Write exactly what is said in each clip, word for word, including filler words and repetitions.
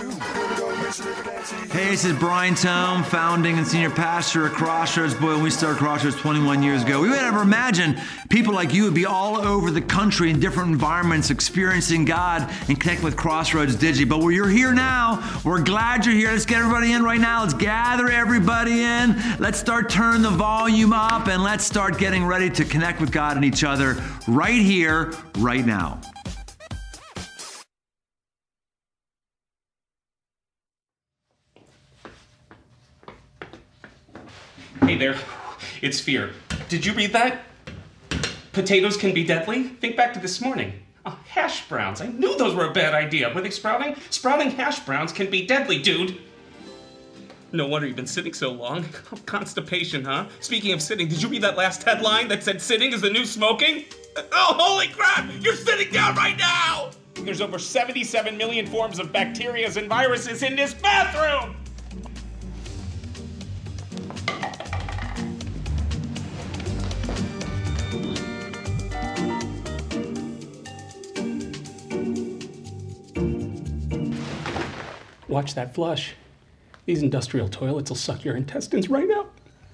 Hey, this is Brian Tome, founding and senior pastor at Crossroads. Boy, when we started Crossroads twenty-one years ago, we would never imagine people like you would be all over the country in different environments, experiencing God and connecting with Crossroads Digi. But you're here now. We're glad you're here. Let's get everybody in right now. Let's gather everybody in. Let's start turning the volume up, and let's start getting ready to connect with God and each other right here, right now. Hey there, it's Fear. Did you read that? Potatoes can be deadly? Think back to this morning. Oh, hash browns. I knew those were a bad idea. Were they sprouting? Sprouting hash browns can be deadly, dude. No wonder you've been sitting so long. Oh, constipation, huh? Speaking of sitting, did you read that last headline that said sitting is the new smoking? Oh, holy crap! You're sitting down right now! There's over seventy-seven million forms of bacteria and viruses in this bathroom! Watch that flush. These industrial toilets will suck your intestines right out.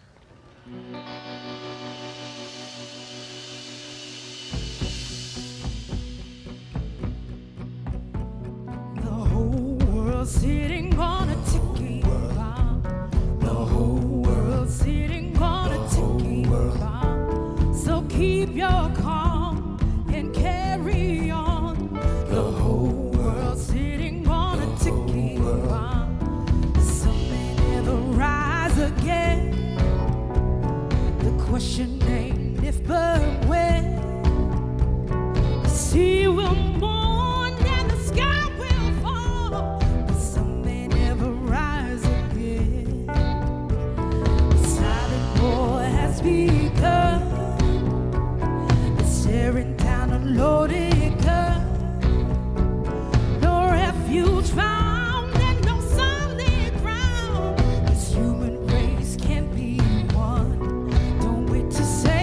The whole world's sitting on a ticking bomb. The whole world's sitting on a ticking bomb. So keep your calm and carry on. The whole world's sitting on a ticking bomb. Some may never rise again. The question ain't if but when. The sea will mourn and the sky will fall, but some may never rise again. The silent war has begun. It's tearing down a loaded gun. No refuge found and no solid ground. This human race can't be won. Don't wait to say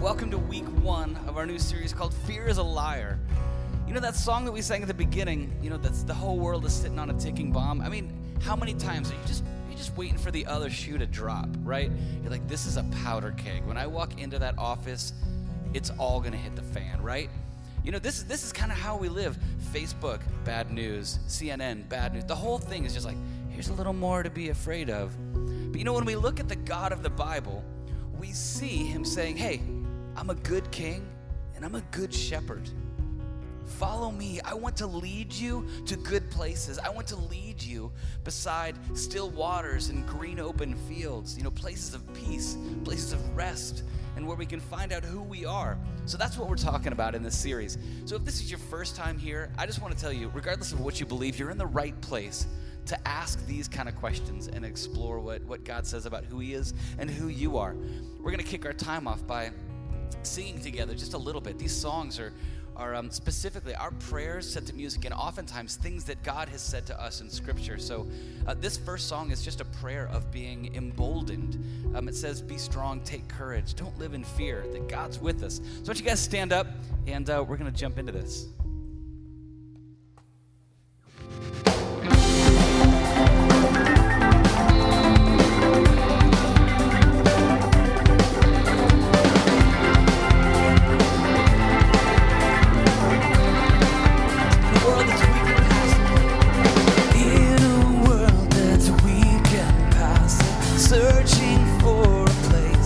welcome to week one of our new series called Fear is a Liar. You know that song that we sang at the beginning, you know, that's the whole world is sitting on a ticking bomb? I mean, how many times are you just you're just waiting for the other shoe to drop, right? You're like, this is a powder keg. When I walk into that office, it's all gonna hit the fan, right? You know, this is this is kind of how we live. Facebook, bad news. C N N, bad news. The whole thing is just like, here's a little more to be afraid of. But you know, when we look at the God of the Bible, we see him saying, hey, I'm a good king and I'm a good shepherd. Follow me. I want to lead you to good places. I want to lead you beside still waters and green open fields, you know, places of peace, places of rest, and where we can find out who we are. So that's what we're talking about in this series. So if this is your first time here, I just want to tell you, regardless of what you believe, you're in the right place to ask these kind of questions and explore what, what God says about who he is and who you are. We're going to kick our time off by singing together just a little bit. These songs are, are um, specifically our prayers set to music and oftentimes things that God has said to us in Scripture. So uh, this first song is just a prayer of being emboldened. Um, it says, be strong, take courage, don't live in fear, that God's with us. So why don't you guys stand up and uh, we're going to jump into this.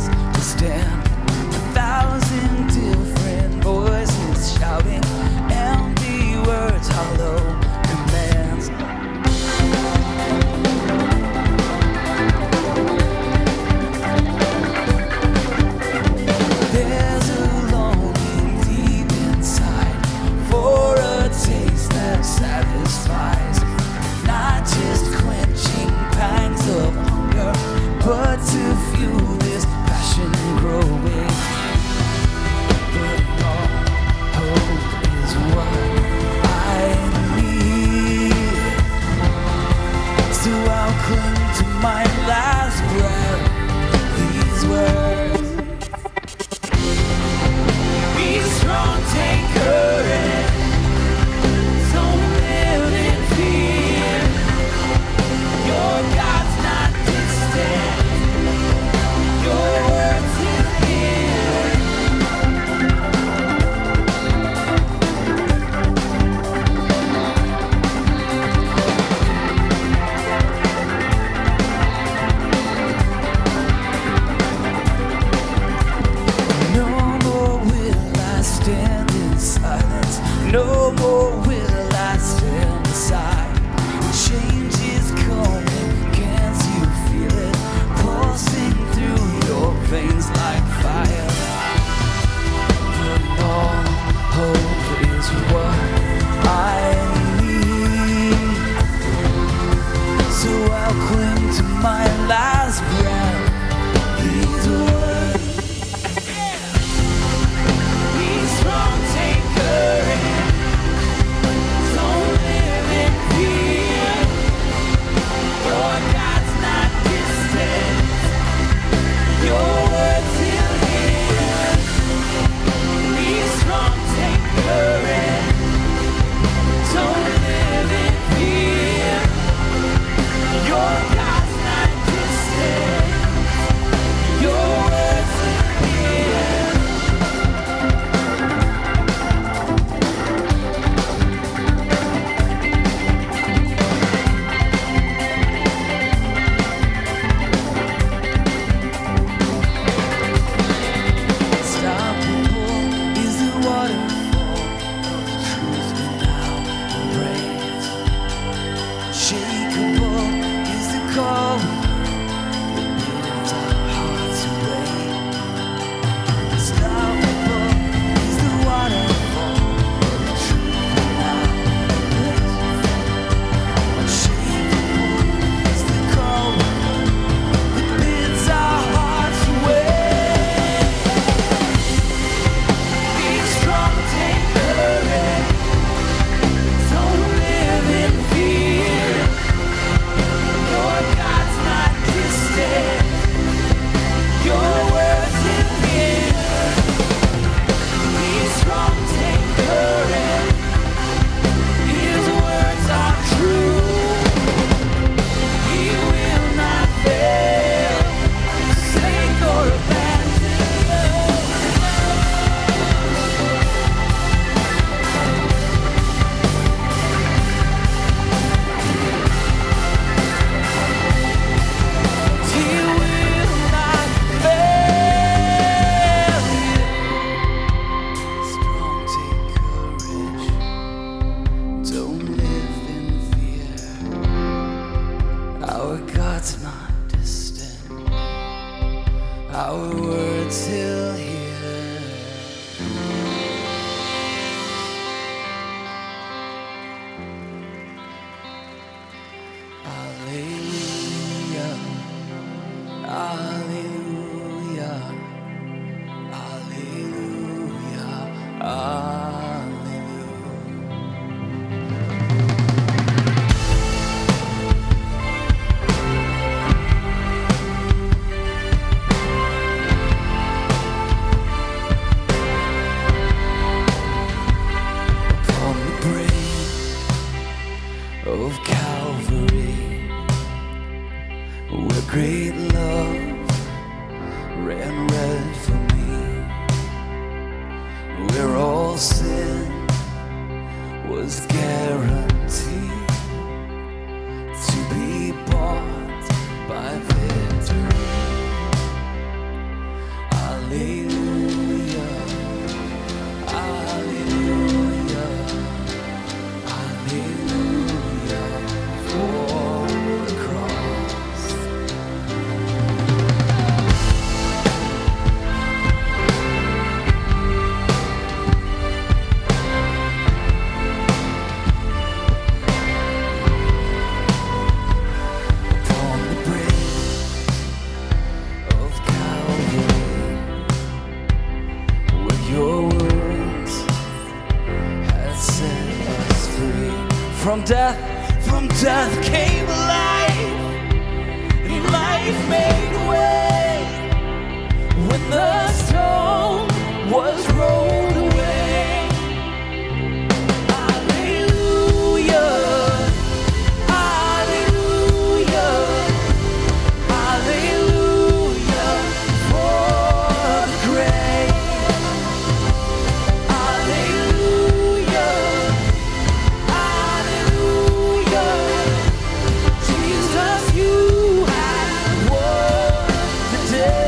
Stand, a thousand different voices shouting. our words he'll hear. Alleluia, alleluia, alleluia, alleluia. Upon the brink of Calvary, where great love ran red for me, where all sin was guaranteed to be bought by victory. Alleluia, alleluia, alleluia for the cross. Upon the brink of Calvary, where your words had set us free. From death, from death came life, and life made way. When the stone was rolled away. Alleluia, alleluia, alleluia for the grave. Alleluia, alleluia, Jesus, you have won the day.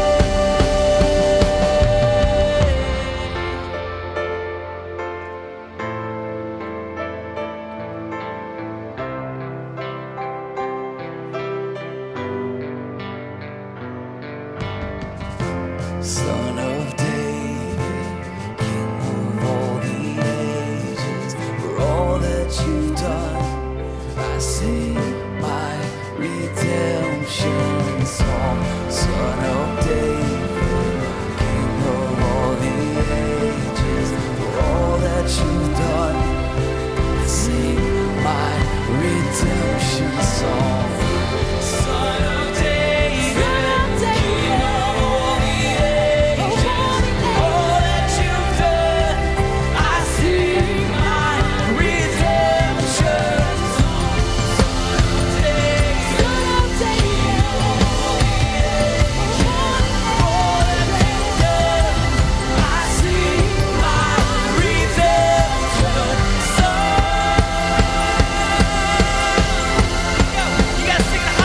Son of David, King of all the ages, for all that you've done, I sing my redemption song. Son of David, King of all the ages, for all that you've done, I sing my redemption song. Son of David, King of all the ages, for all that you've done, I sing my redemption song. Son of David, King of all the ages, for all that you've done, I sing my redemption song. You gotta sing the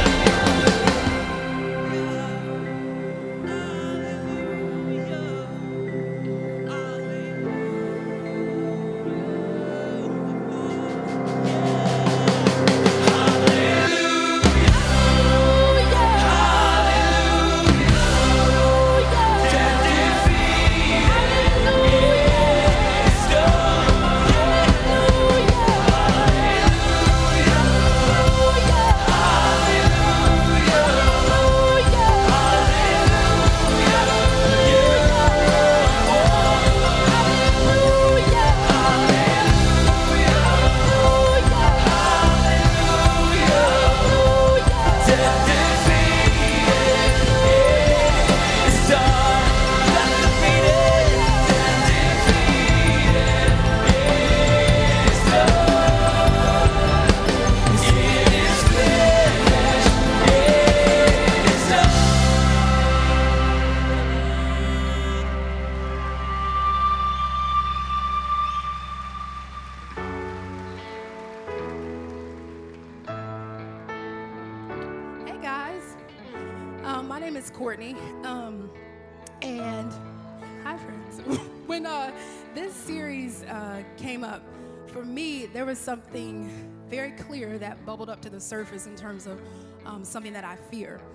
Hey guys, um, my name is Courtney, um, and hi friends. When uh, this series uh, came up, for me, there was something very clear that bubbled up to the surface in terms of um, something that I fear.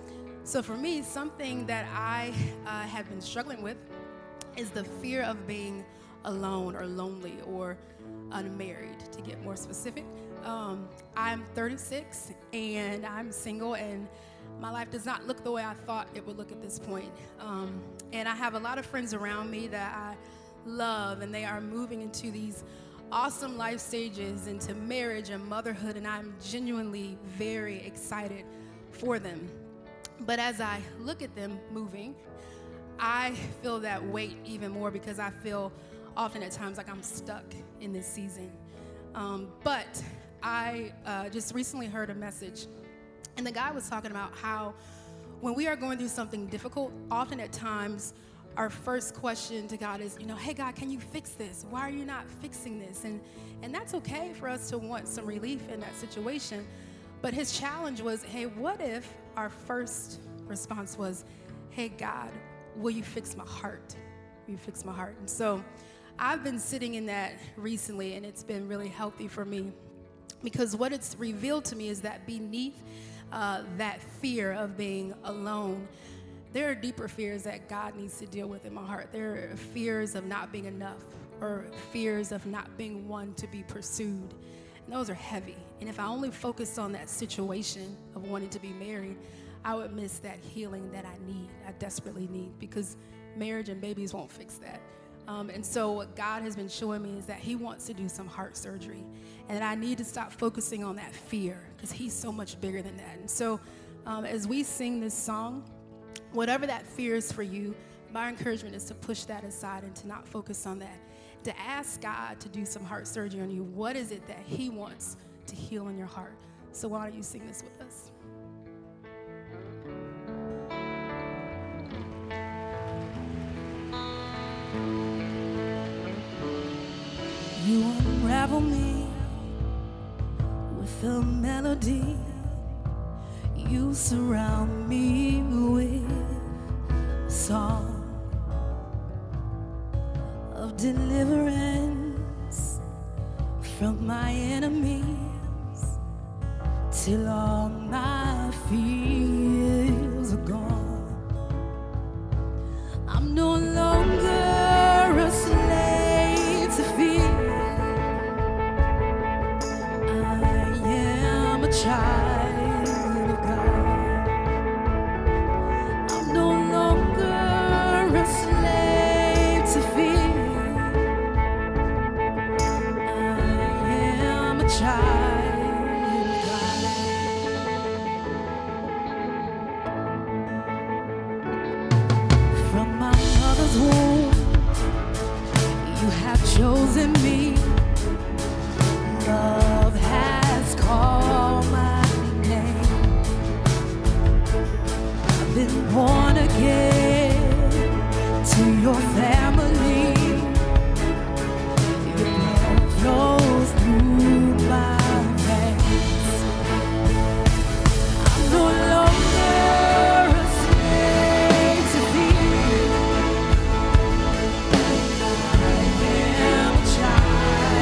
So for me, something that I uh, have been struggling with is the fear of being alone or lonely or unmarried, to get more specific. Um, I'm thirty-six and I'm single, and my life does not look the way I thought it would look at this point. Um, and I have a lot of friends around me that I love, and they are moving into these awesome life stages, into marriage and motherhood, and I'm genuinely very excited for them. But as I look at them moving, I feel that weight even more, because I feel often at times like I'm stuck in this season. Um, but I uh, just recently heard a message, and the guy was talking about how when we are going through something difficult, often at times our first question to God is, you know, hey God, can you fix this? Why are you not fixing this? And and that's okay for us to want some relief in that situation. But his challenge was, hey, what if our first response was, hey God, will you fix my heart? Will you fix my heart? And so I've been sitting in that recently, and it's been really healthy for me, because what it's revealed to me is that beneath uh, that fear of being alone, there are deeper fears that God needs to deal with in my heart. There are fears of not being enough, or fears of not being one to be pursued. And those are heavy. And if I only focused on that situation of wanting to be married, I would miss that healing that I need, I desperately need, because marriage and babies won't fix that. Um, and so what God has been showing me is that he wants to do some heart surgery, and that I need to stop focusing on that fear, because he's so much bigger than that. And so um, as we sing this song, whatever that fear is for you, my encouragement is to push that aside and to not focus on that, to ask God to do some heart surgery on you. What is it that he wants to heal in your heart? So why don't you sing this with us? You unravel me with a melody. You surround me with a song of deliverance from my enemies, till all my fears are gone. I'm no longer a slave to fear. Child of God, I'm no longer a slave to fear. I am a child of God. From my mother's womb, you have chosen me. Love has called my name. I've been born again to your family. Your blood flows through my veins. I'm no longer a slave to fear. I am a child.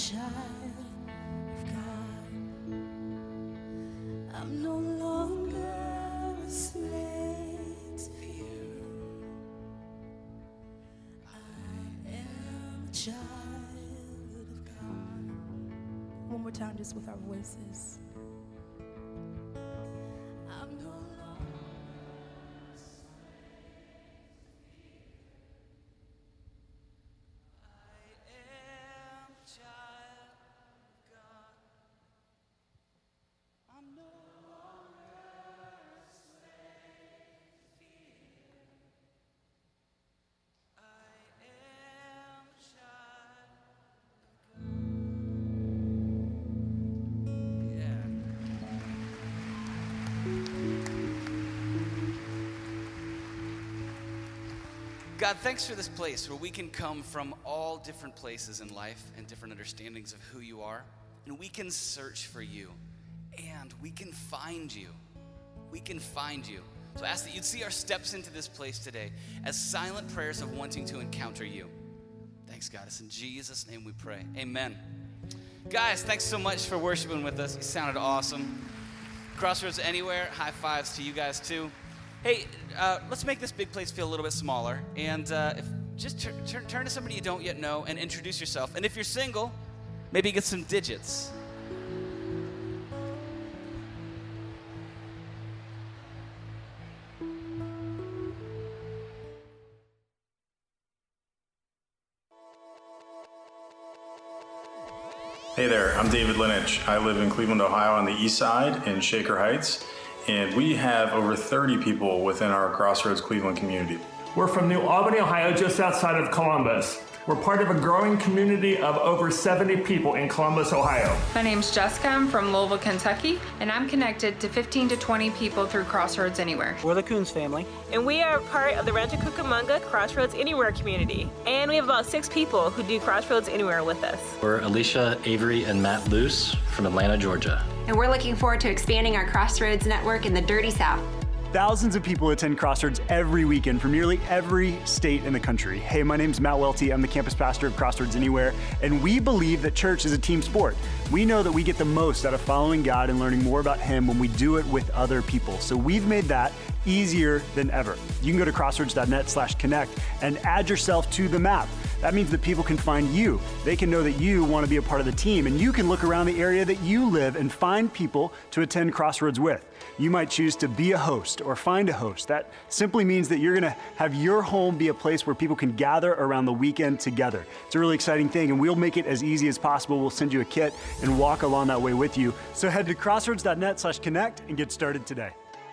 child of God. I'm no longer a slave to fear. I am a child of God. One more time, just with our voices. I'm no longer a slave to fear. I am a child of God. I'm no longer a slave to fear. I am a child of God. Yeah. God, thanks for this place where we can come from all different places in life and different understandings of who you are, and we can search for you, and we can find you. We can find you. So I ask that you'd see our steps into this place today as silent prayers of wanting to encounter you. Thanks, God. It's in Jesus' name we pray. Amen. Guys, thanks so much for worshiping with us. You sounded awesome. Crossroads Anywhere, high fives to you guys too. Hey, uh, let's make this big place feel a little bit smaller. And uh, if, just tur- tur- turn to somebody you don't yet know and introduce yourself. And if you're single, maybe get some digits. Hey there, I'm David Linich. I live in Cleveland, Ohio on the east side in Shaker Heights, and we have over thirty people within our Crossroads Cleveland community. We're from New Albany, Ohio, just outside of Columbus. We're part of a growing community of over seventy people in Columbus, Ohio. My name's Jessica. I'm from Louisville, Kentucky, and I'm connected to fifteen to twenty people through Crossroads Anywhere. We're the Coons family. And we are part of the Rancho Cucamonga Crossroads Anywhere community. And we have about six people who do Crossroads Anywhere with us. We're Alicia, Avery, and Matt Luce from Atlanta, Georgia. And we're looking forward to expanding our Crossroads network in the Dirty South. Thousands of people attend Crossroads every weekend from nearly every state in the country. Hey, my name's Matt Welty. I'm the campus pastor of Crossroads Anywhere, and we believe that church is a team sport. We know that we get the most out of following God and learning more about Him when we do it with other people. So we've made that easier than ever. You can go to crossroads.net slash connect and add yourself to the map. That means that people can find you. They can know that you want to be a part of the team, and you can look around the area that you live and find people to attend Crossroads with. You might choose to be a host or find a host. That simply means that you're gonna have your home be a place where people can gather around the weekend together. It's a really exciting thing, and we'll make it as easy as possible. We'll send you a kit and walk along that way with you. So head to crossroads.net slash connect and get started today.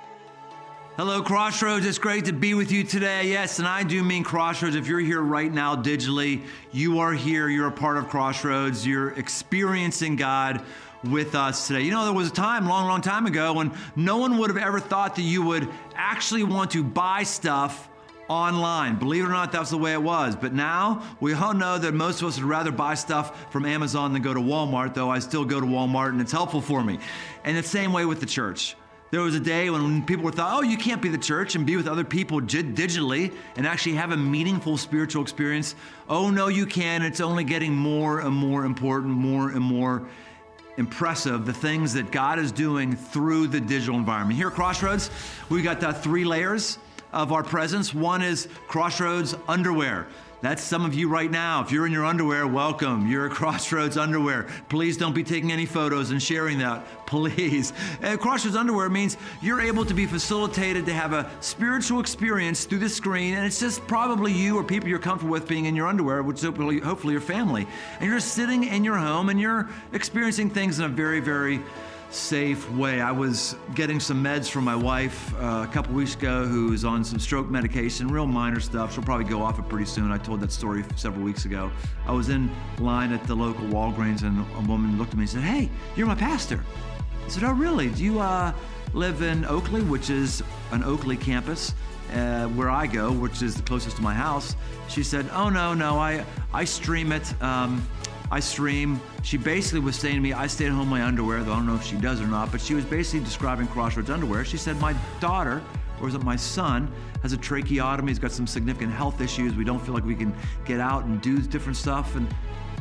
Hello, Crossroads. It's great to be with you today. Yes, and I do mean Crossroads. If you're here right now digitally, you are here. You're a part of Crossroads. You're experiencing God with us today. You know, there was a time, long, long time ago, when no one would have ever thought that you would actually want to buy stuff online. Believe it or not, that's the way it was. But now we all know that most of us would rather buy stuff from Amazon than go to Walmart, though I still go to Walmart and it's helpful for me. And the same way with the church. There was a day when people were thought, oh, you can't be the church and be with other people digitally and actually have a meaningful spiritual experience. Oh, no, you can. It's only getting more and more important, more and more impressive, the things that God is doing through the digital environment. Here at Crossroads, we've got the three layers of our presence. One is Crossroads Underwear. That's some of you right now. If you're in your underwear, welcome. You're at Crossroads Underwear. Please don't be taking any photos and sharing that, please. And Crossroads Underwear means you're able to be facilitated to have a spiritual experience through the screen, and it's just probably you or people you're comfortable with being in your underwear, which is hopefully, hopefully your family. And you're just sitting in your home and you're experiencing things in a very, very safe way. I was getting some meds from my wife uh, a couple weeks ago, who's on some stroke medication, real minor stuff. She'll probably go off it pretty soon. I told that story several weeks ago. I was in line at the local Walgreens, and a woman looked at me and said, "Hey, you're my pastor." I said, "Oh, really? Do you uh, live in Oakley," which is an Oakley campus, uh, where I go, which is the closest to my house? She said, "Oh, no, no, I, I stream it. Um, I stream." She basically was saying to me, I stay at home in my underwear, though I don't know if she does or not, but she was basically describing Crossroads Underwear. She said, my daughter, or is it my son, has a tracheotomy. He's got some significant health issues. We don't feel like we can get out and do different stuff. And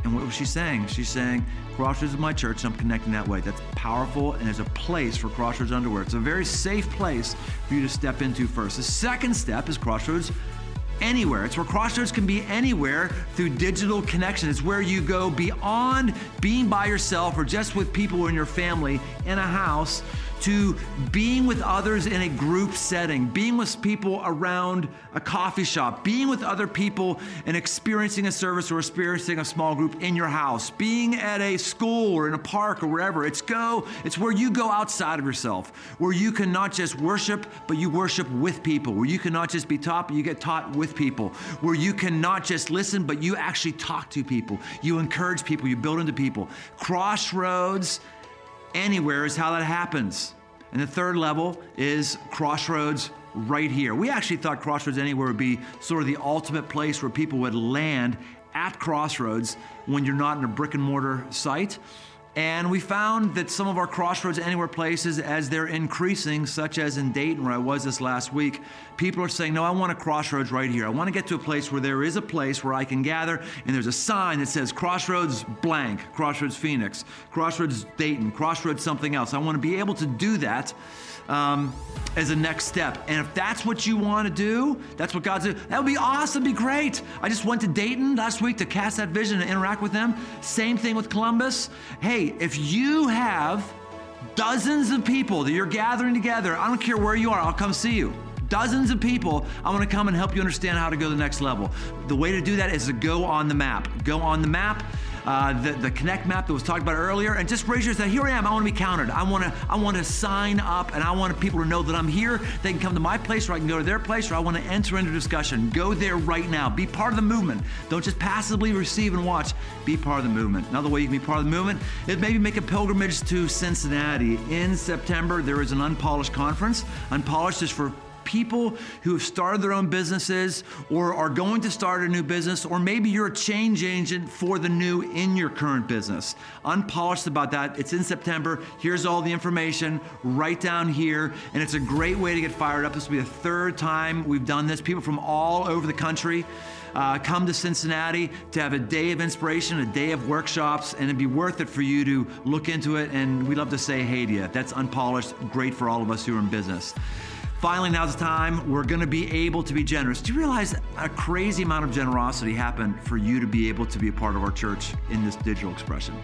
And what was she saying? She's saying, Crossroads is my church, and I'm connecting that way. That's powerful, and there's a place for Crossroads Underwear. It's a very safe place for you to step into first. The second step is Crossroads Anywhere. It's where Crossroads can be anywhere through digital connection. It's where you go beyond being by yourself or just with people in your family in a house to being with others in a group setting, being with people around a coffee shop, being with other people and experiencing a service or experiencing a small group in your house, being at a school or in a park or wherever. It's go, it's where you go outside of yourself, where you can not just worship, but you worship with people, where you can not just be taught, but you get taught with people, where you can not just listen, but you actually talk to people, you encourage people, you build into people. Crossroads Anywhere is how that happens. And the third level is Crossroads right here. We actually thought Crossroads Anywhere would be sort of the ultimate place where people would land at Crossroads when you're not in a brick and mortar site. And we found that some of our Crossroads Anywhere places, as they're increasing, such as in Dayton, where I was this last week, people are saying, no, I want a Crossroads right here. I want to get to a place where there is a place where I can gather, and there's a sign that says Crossroads blank, Crossroads Phoenix, Crossroads Dayton, Crossroads something else. I want to be able to do that um, as a next step. And if that's what you want to do, that's what God's doing, that would be awesome, be great. I just went to Dayton last week to cast that vision and interact with them. Same thing with Columbus. Hey, if you have dozens of people that you're gathering together, I don't care where you are, I'll come see you. Dozens of people, I want to come and help you understand how to go to the next level. The way to do that is to go on the map. Go on the map, uh, the, the Connect map that was talked about earlier, and just raise your hand. Here I am, I want to be counted. I want to I want to sign up, and I want people to know that I'm here. They can come to my place, or I can go to their place, or I want to enter into discussion. Go there right now. Be part of the movement. Don't just passively receive and watch. Be part of the movement. Another way you can be part of the movement is maybe make a pilgrimage to Cincinnati. In September, there is an Unpolished conference. Unpolished is for people who have started their own businesses or are going to start a new business, or maybe you're a change agent for the new in your current business. Unpolished about that. It's in September. Here's all the information right down here, and it's a great way to get fired up. This will be the third time we've done this. People from all over the country uh, come to Cincinnati to have a day of inspiration, a day of workshops, and it'd be worth it for you to look into it, and we'd love to say hey to you. That's Unpolished. Great for all of us who are in business. Finally, now's the time we're going to be able to be generous. Do you realize a crazy amount of generosity happened for you to be able to be a part of our church in this digital expression?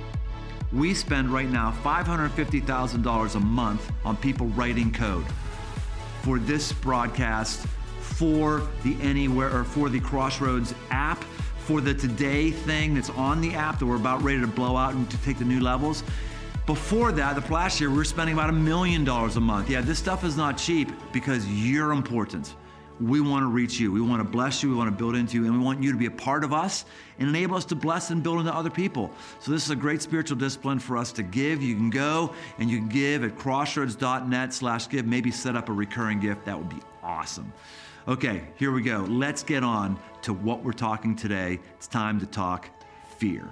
We spend right now five hundred fifty thousand dollars a month on people writing code for this broadcast, for the Anywhere, or for the Crossroads app, for the Today thing that's on the app that we're about ready to blow out and to take the new levels. Before that, the last year, we were spending about a million dollars a month. Yeah, this stuff is not cheap because you're important. We want to reach you. We want to bless you. We want to build into you. And we want you to be a part of us and enable us to bless and build into other people. So this is a great spiritual discipline for us to give. You can go and you can give at crossroads.net slash give. Maybe set up a recurring gift. That would be awesome. Okay, here we go. Let's get on to what we're talking today. It's time to talk fear.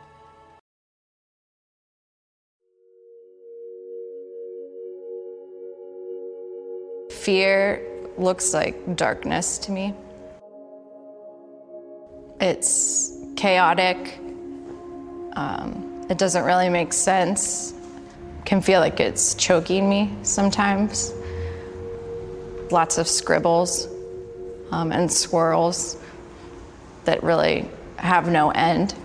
Fear looks like darkness to me. It's chaotic. Um, it doesn't really make sense. Can feel like it's choking me sometimes. Lots of scribbles um, and swirls that really have no end.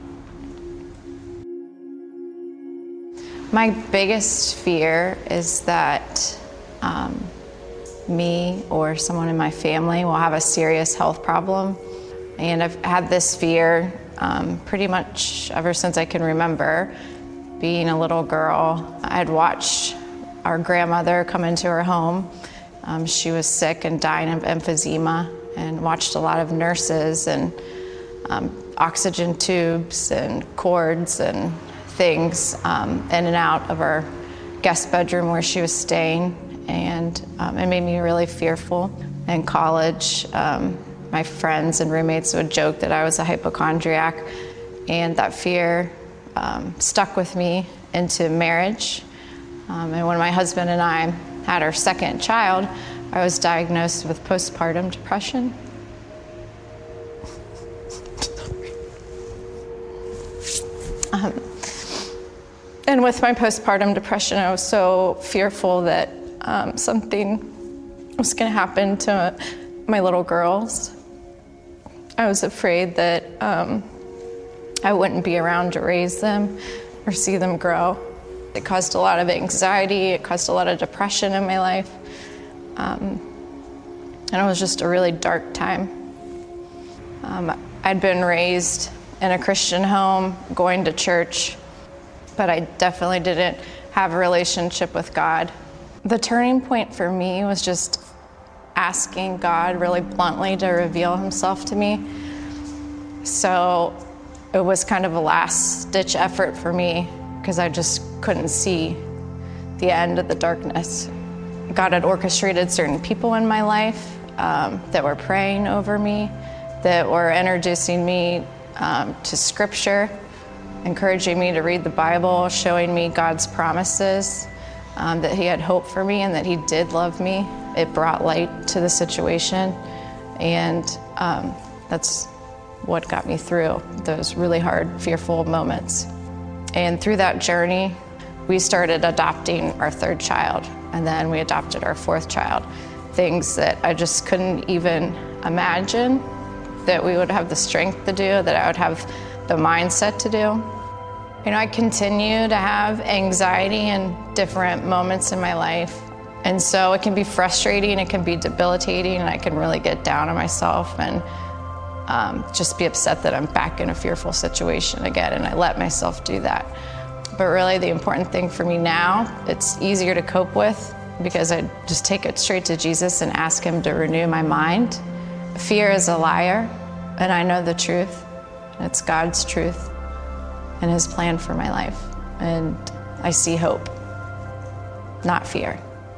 My biggest fear is that um, me or someone in my family will have a serious health problem. And I've had this fear um, pretty much ever since I can remember. Being a little girl, I'd watched our grandmother come into her home. Um, she was sick and dying of emphysema, and watched a lot of nurses and um, oxygen tubes and cords and things um, in and out of her guest bedroom where she was staying. And um, it made me really fearful. In college, um, my friends and roommates would joke that I was a hypochondriac, and that fear um, stuck with me into marriage. Um, and when my husband and I had our second child, I was diagnosed with postpartum depression. And with my postpartum depression, I was so fearful that um, something was going to happen to my little girls. I was afraid that um, I wouldn't be around to raise them or see them grow. It caused a lot of anxiety. It caused a lot of depression in my life. Um, and it was just a really dark time. Um, I'd been raised in a Christian home, going to church, but I definitely didn't have a relationship with God. The turning point for me was just asking God really bluntly to reveal himself to me. So it was kind of a last-ditch effort for me because I just couldn't see the end of the darkness. God had orchestrated certain people in my life um, that were praying over me, that were introducing me um, to Scripture, encouraging me to read the Bible, showing me God's promises, um, that he had hope for me and that he did love me. It brought light to the situation, and um, that's what got me through those really hard, fearful moments. And through that journey, we started adopting our third child, and then we adopted our fourth child. Things that I just couldn't even imagine that we would have the strength to do, that I would have the mindset to do. You know, I continue to have anxiety in different moments in my life. And so it can be frustrating, it can be debilitating, and I can really get down on myself and um, just be upset that I'm back in a fearful situation again, and I let myself do that. But really the important thing for me now, it's easier to cope with because I just take it straight to Jesus and ask him to renew my mind. Fear is a liar, and I know the truth. It's God's truth and his plan for my life. And I see hope, not fear.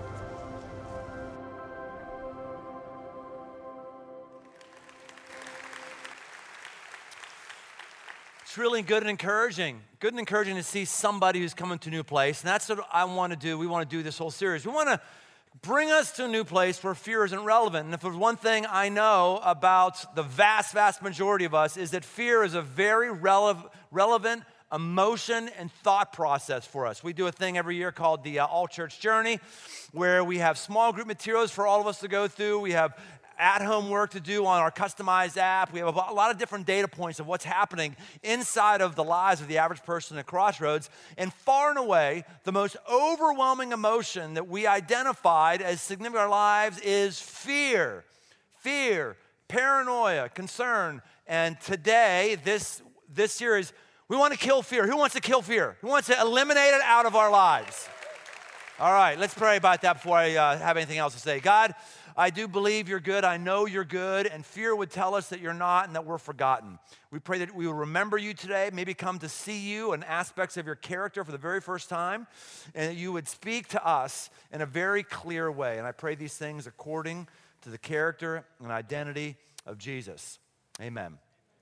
It's really good and encouraging. Good and encouraging to see somebody who's coming to a new place. And that's what I want to do. We want to do this whole series. We want to bring us to a new place where fear isn't relevant. And if there's one thing I know about the vast, vast majority of us is that fear is a very rele- relevant emotion and thought process for us. We do a thing every year called the uh, All Church Journey, where we have small group materials for all of us to go through. We have at-home work to do on our customized app. We have a lot of different data points of what's happening inside of the lives of the average person at Crossroads. And far and away, the most overwhelming emotion that we identified as significant in our lives is fear. Fear, paranoia, concern. And today, this, this series, we want to kill fear. Who wants to kill fear? Who wants to eliminate it out of our lives? All right, let's pray about that before I uh, have anything else to say. God, I do believe you're good. I know you're good. And fear would tell us that you're not and that we're forgotten. We pray that we will remember you today, maybe come to see you and aspects of your character for the very first time, and that you would speak to us in a very clear way. And I pray these things according to the character and identity of Jesus. Amen.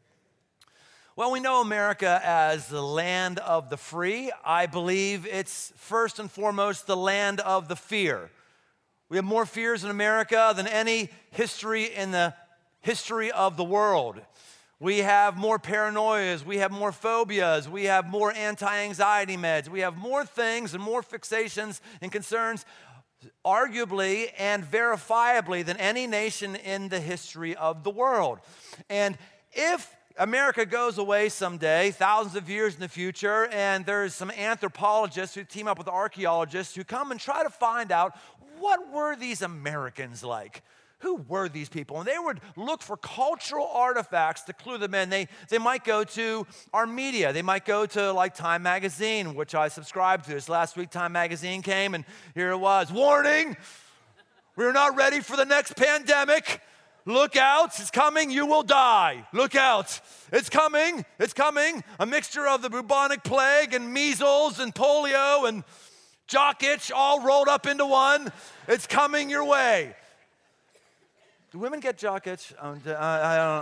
Well, we know America as the land of the free. I believe it's first and foremost the land of the fear. We have more fears in America than any history in the history of the world. We have more paranoias, we have more phobias, we have more anti-anxiety meds, we have more things and more fixations and concerns, arguably and verifiably, than any nation in the history of the world. And if America goes away someday, thousands of years in the future, and there's some anthropologists who team up with archaeologists who come and try to find out, what were these Americans like? Who were these people? And they would look for cultural artifacts to clue them in. They, they might go to our media. They might go to like Time Magazine, which I subscribe to. This last week, Time Magazine came, and here it was. Warning, we're not ready for the next pandemic. Look out, it's coming, you will die. Look out, it's coming, it's coming. A mixture of the bubonic plague and measles and polio and jock itch all rolled up into one. It's coming your way. Do women get jock itch? Um, I, I don't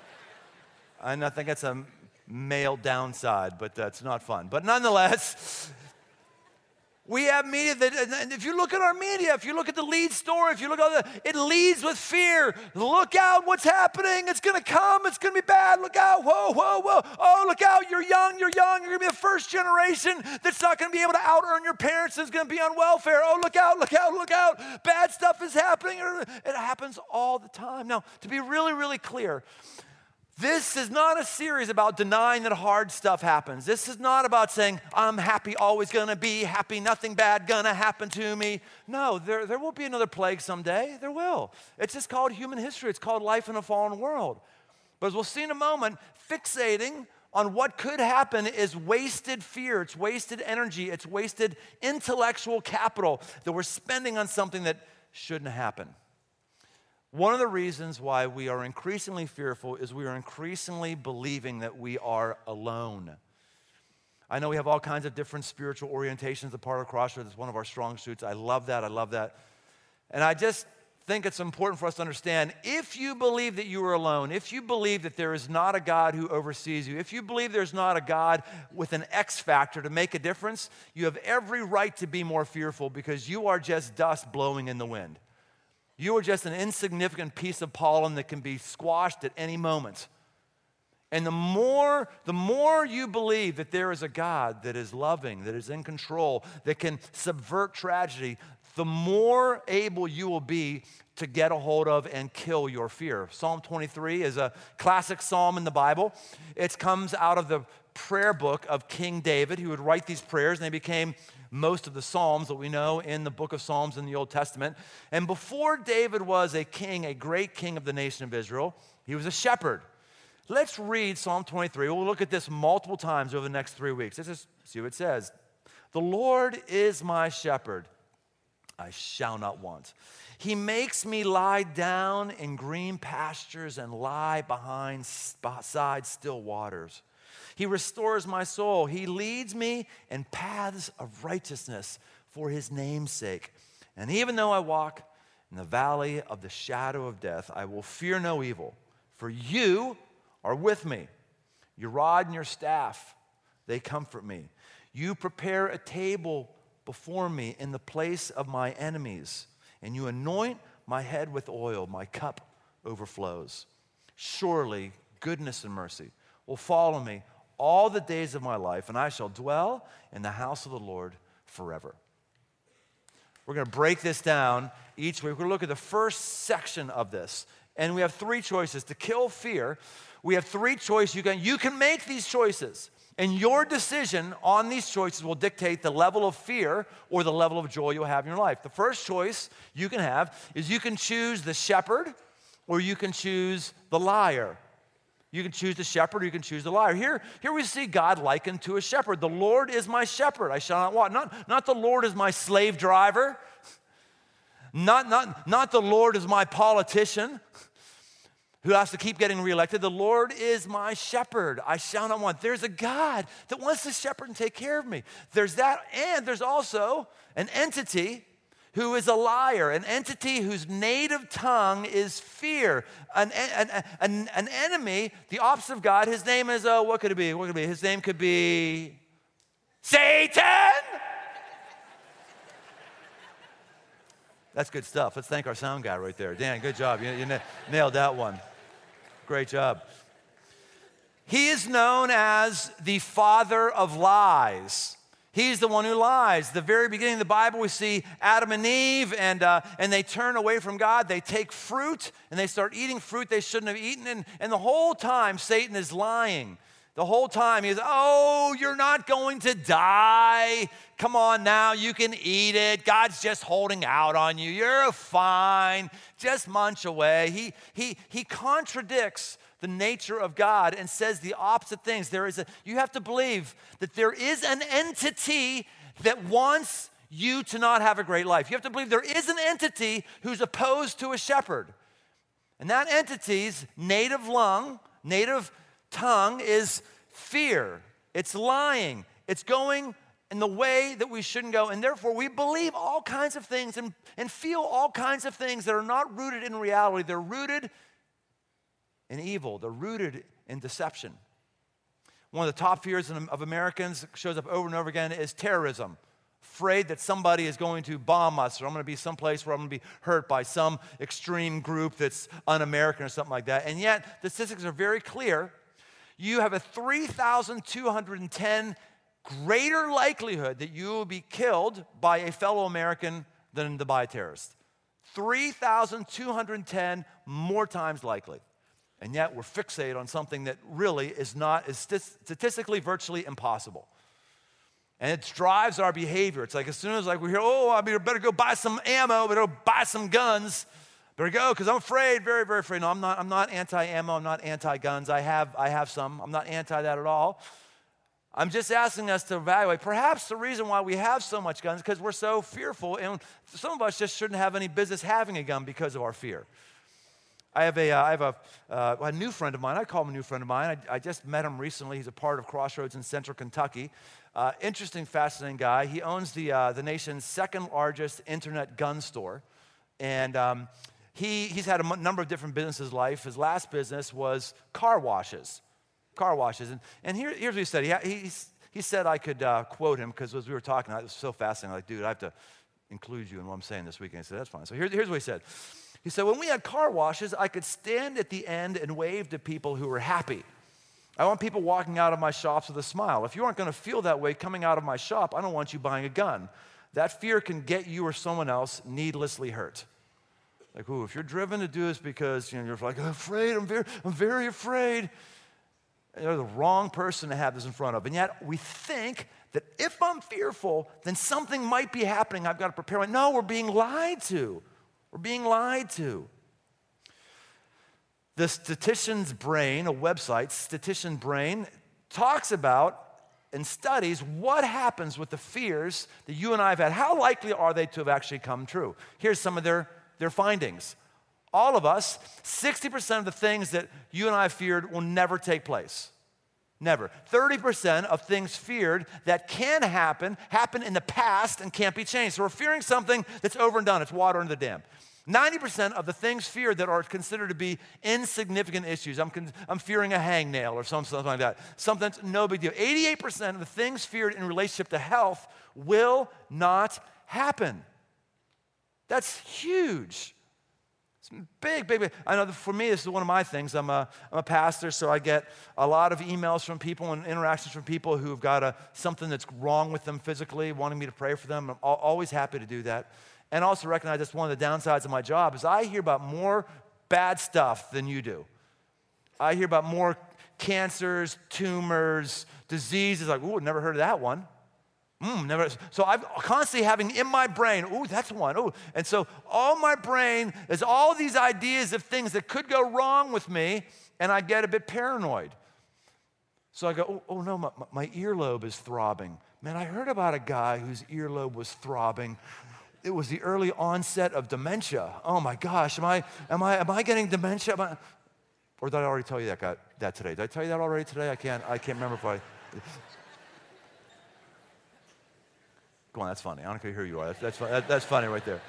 I don't think that's a male downside, but that's not fun. But nonetheless, We have media that, and if you look at our media, if you look at the lead story, if you look at the, it leads with fear. Look out, what's happening? It's going to come. It's going to be bad. Look out. Whoa, whoa, whoa. Oh, look out. You're young. You're young. You're going to be the first generation that's not going to be able to out-earn your parents. Is going to be on welfare. Oh, look out, look out, look out. Bad stuff is happening. It happens all the time. Now, to be really, really clear, this is not a series about denying that hard stuff happens. This is not about saying, I'm happy, always gonna be happy, nothing bad gonna happen to me. No, there, there will be another plague someday. There will. It's just called human history. It's called life in a fallen world. But as we'll see in a moment, fixating on what could happen is wasted fear. It's wasted energy. It's wasted intellectual capital that we're spending on something that shouldn't happen. One of the reasons why we are increasingly fearful is we are increasingly believing that we are alone. I know we have all kinds of different spiritual orientations a part of Crossroads. It's one of our strong suits. I love that. I love that. And I just think it's important for us to understand, if you believe that you are alone, if you believe that there is not a God who oversees you, if you believe there's not a God with an X factor to make a difference, you have every right to be more fearful because you are just dust blowing in the wind. You are just an insignificant piece of pollen that can be squashed at any moment. And the more, the more you believe that there is a God that is loving, that is in control, that can subvert tragedy, the more able you will be to get a hold of and kill your fear. Psalm twenty-three is a classic psalm in the Bible. It comes out of the prayer book of King David. He would write these prayers, and they became most of the Psalms that we know in the book of Psalms in the Old Testament. And before David was a king, a great king of the nation of Israel, he was a shepherd. Let's read Psalm twenty-three. We'll look at this multiple times over the next three weeks. Let's just see what it says. The Lord is my shepherd. I shall not want. He makes me lie down in green pastures and lie behind beside still waters. He restores my soul. He leads me in paths of righteousness for his name's sake. And even though I walk in the valley of the shadow of death, I will fear no evil, for you are with me. Your rod and your staff, they comfort me. You prepare a table before me in the place of my enemies, and you anoint my head with oil. My cup overflows. Surely goodness and mercy will follow me all the days of my life, and I shall dwell in the house of the Lord forever. We're going to break this down each week. We're going to look at the first section of this, and we have three choices. To kill fear, we have three choices. You can, you can make these choices, and your decision on these choices will dictate the level of fear or the level of joy you'll have in your life. The first choice you can have is you can choose the shepherd or you can choose the liar. You can choose the shepherd or you can choose the liar. Here, here we see God likened to a shepherd. The Lord is my shepherd, I shall not want. Not, not the Lord is my slave driver. Not, not, not the Lord is my politician who has to keep getting reelected. The Lord is my shepherd, I shall not want. There's a God that wants to shepherd and take care of me. There's that, and there's also an entity who is a liar, an entity whose native tongue is fear, an, an, an, an enemy, the opposite of God. His name is, uh, what could it be? What could it be? His name could be Satan. That's good stuff. Let's thank our sound guy right there. Dan, good job. You, you nailed that one. Great job. He is known as the father of lies. He's the one who lies. The very beginning of the Bible, we see Adam and Eve, and, uh, and they turn away from God. They take fruit, and they start eating fruit they shouldn't have eaten. And, and the whole time, Satan is lying. The whole time, he's, oh, you're not going to die. Come on now, you can eat it. God's just holding out on you. You're fine. Just munch away. He, he, he contradicts the nature of God and says the opposite things. There is a, you have to believe that there is an entity that wants you to not have a great life. You have to believe there is an entity who's opposed to a shepherd. And that entity's native lung, native tongue is fear. It's lying. It's going in the way that we shouldn't go. And therefore, we believe all kinds of things and, and feel all kinds of things that are not rooted in reality. They're rooted in evil. They're rooted in deception. One of the top fears of Americans, shows up over and over again, is terrorism. afraid that somebody is going to bomb us, or I'm going to be someplace where I'm going to be hurt by some extreme group that's un-American or something like that. And yet, the statistics are very clear. You have a three thousand two hundred ten greater likelihood that you will be killed by a fellow American than by a terrorist. three thousand two hundred ten more times likely. And yet we're fixated on something that really is not, is statistically virtually impossible. And it drives our behavior. It's like as soon as like we hear, oh, I better go buy some ammo, better go buy some guns, better go because I'm afraid, very, very afraid. No, I'm not, I'm not anti-ammo, I'm not anti-guns. I have, I have some. I'm not anti that at all. I'm just asking us to evaluate. Perhaps the reason why we have so much guns is because we're so fearful, and some of us just shouldn't have any business having a gun because of our fear. I have a, uh, I have a, uh, a new friend of mine. I call him a new friend of mine. I, I just met him recently. He's a part of Crossroads in Central Kentucky. Uh, interesting, fascinating guy. He owns the uh, the nation's second largest internet gun store, and um, he he's had a m- number of different businesses in his life. His last business was car washes. Car washes. And, and here, here's what he said. He, he, he said I could uh, quote him because as we were talking, it was so fascinating. I'm like, dude, I have to include you in what I'm saying this weekend. He said, that's fine. So here, here's what he said. He said, when we had car washes, I could stand at the end and wave to people who were happy. I want people walking out of my shops with a smile. If you aren't going to feel that way coming out of my shop, I don't want you buying a gun. That fear can get you or someone else needlessly hurt. Like, ooh, if you're driven to do this because you know, you're like, I'm afraid, I'm very, I'm very afraid. You're the wrong person to have this in front of. And yet we think that if I'm fearful, then something might be happening. I've got to prepare. No, we're being lied to. We're being lied to. The Statistician's Brain, a website, Statistician Brain, talks about and studies what happens with the fears that you and I have had. How likely are they to have actually come true? Here's some of their, their findings. All of us, sixty percent of the things that you and I feared will never take place. Never. thirty percent of things feared that can happen, happen in the past and can't be changed. So we're fearing something that's over and done. It's water under the dam. ninety percent of the things feared that are considered to be insignificant issues. I'm, con- I'm fearing a hangnail or something, something like that. Something that's no big deal. eighty-eight percent of the things feared in relationship to health will not happen. That's huge. Big, big, big. I know that for me, this is one of my things. I'm a, I'm a pastor, so I get a lot of emails from people and interactions from people who've got a, something that's wrong with them physically, wanting me to pray for them. I'm always happy to do that. And also recognize that's one of the downsides of my job is I hear about more bad stuff than you do. I hear about more cancers, tumors, diseases. Like, ooh, never heard of that one. Mm, never. So I'm constantly having in my brain, ooh, that's one. Ooh. And so all my brain is all these ideas of things that could go wrong with me, and I get a bit paranoid. So I go, oh, oh no, my, my earlobe is throbbing. Man, I heard about a guy whose earlobe was throbbing. It was the early onset of dementia. Oh my gosh, am I am I am I getting dementia? Am I, or did I already tell you that guy, that today? Did I tell you that already today? I can't I can't remember if I. Go on, that's funny. I don't care who you are. That's, that's, that, that's funny right there.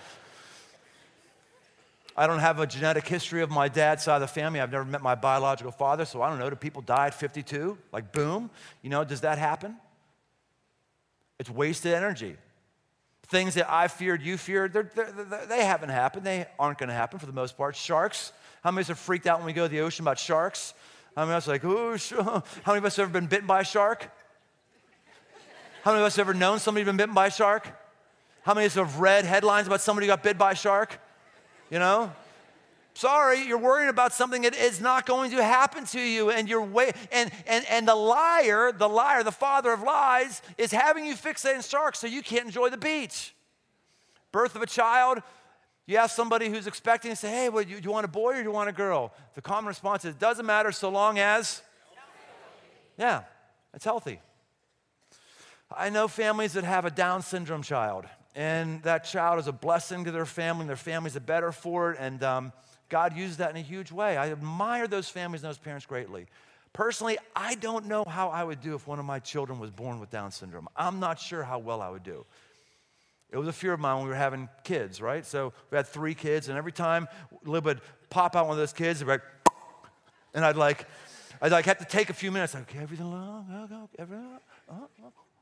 I don't have a genetic history of my dad's side of the family. I've never met my biological father, so I don't know. Do people die at fifty-two? Like, boom. You know, does that happen? It's wasted energy. Things that I feared, you feared, they're, they're, they're, they haven't happened. They aren't going to happen for the most part. Sharks. How many of us are freaked out when we go to the ocean about sharks? How many of us are like, oh, sure. How many of us have ever been bitten by a shark? How many of us have ever known somebody been bitten by a shark? How many of us have read headlines about somebody who got bit by a shark? You know? Sorry, you're worrying about something that is not going to happen to you, and you're way and and and the liar, the liar, the father of lies, is having you fixate on sharks so you can't enjoy the beach. Birth of a child, you ask somebody who's expecting and say, hey, what, you, do you want a boy or do you want a girl? The common response is, it doesn't matter so long as, yeah, it's healthy. I know families that have a Down syndrome child, and that child is a blessing to their family, and their families are better for it, and um, God uses that in a huge way. I admire those families and those parents greatly. Personally, I don't know how I would do if one of my children was born with Down syndrome. I'm not sure how well I would do. It was a fear of mine when we were having kids, right? So we had three kids, and every time Lib would pop out one of those kids, like, and I'd like, I'd like have to take a few minutes. Like, okay, everything along, everything along. Uh-huh.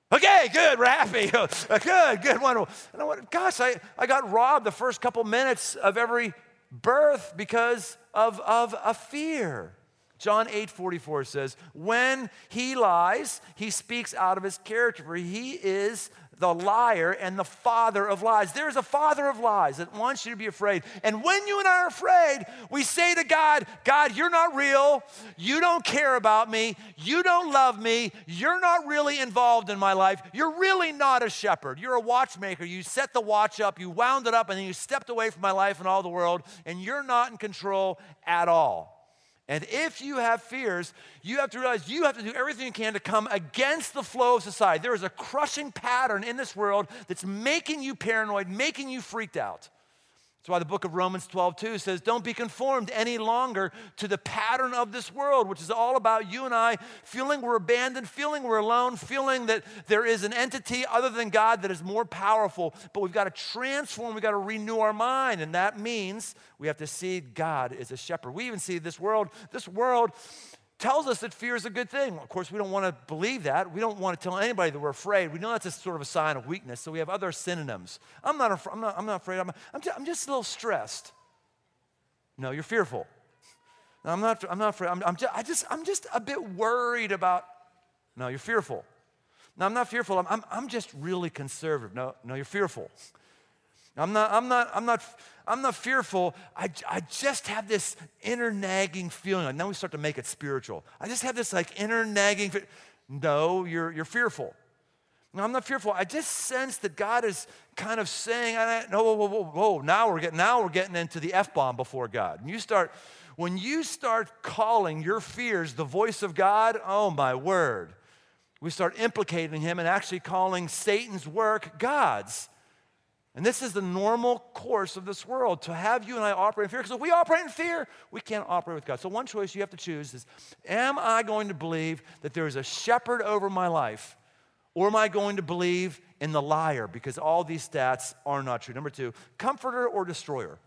Okay, good, we're happy. Good, good, wonderful. You know what? Gosh, I, I got robbed the first couple minutes of every birth because of, of a fear. John eight forty-four says, when he lies, he speaks out of his character, for he is the liar and the father of lies. There's a father of lies that wants you to be afraid. And when you and I are afraid, we say to God, God, you're not real. You don't care about me. You don't love me. You're not really involved in my life. You're really not a shepherd. You're a watchmaker. You set the watch up, you wound it up, and then you stepped away from my life and all the world, and you're not in control at all. And if you have fears, you have to realize you have to do everything you can to come against the flow of society. There is a crushing pattern in this world that's making you paranoid, making you freaked out. That's why the book of Romans twelve two says, don't be conformed any longer to the pattern of this world, which is all about you and I feeling we're abandoned, feeling we're alone, feeling that there is an entity other than God that is more powerful. But we've got to transform, we've got to renew our mind. And that means we have to see God as a shepherd. We even see this world, this world tells us that fear is a good thing. Of course, we don't want to believe that. We don't want to tell anybody that we're afraid. We know that's a sort of a sign of weakness, so we have other synonyms. I'm not, af- I'm not, I'm not afraid. I'm, I'm, just, I'm just a little stressed. No, you're fearful. No, I'm not, I'm not afraid. I'm, I'm, just, I just, I'm just a bit worried about, no, you're fearful. No, I'm not fearful. I'm, I'm, I'm just really conservative. No, no, you're fearful. I'm not, I'm not, I'm not, I'm not fearful. I, I just have this inner nagging feeling. And now we start to make it spiritual. I just have this like inner nagging. Fe- no, you're, you're fearful. No, I'm not fearful. I just sense that God is kind of saying, no, whoa, whoa, whoa, whoa. Now we're getting, now we're getting into the F-bomb before God. And you start, when you start calling your fears the voice of God, oh my word. We start implicating him and actually calling Satan's work God's. And this is the normal course of this world, to have you and I operate in fear. Because if we operate in fear, we can't operate with God. So one choice you have to choose is, am I going to believe that there is a shepherd over my life? Or am I going to believe in the liar? Because all these stats are not true. Number two, comforter or destroyer?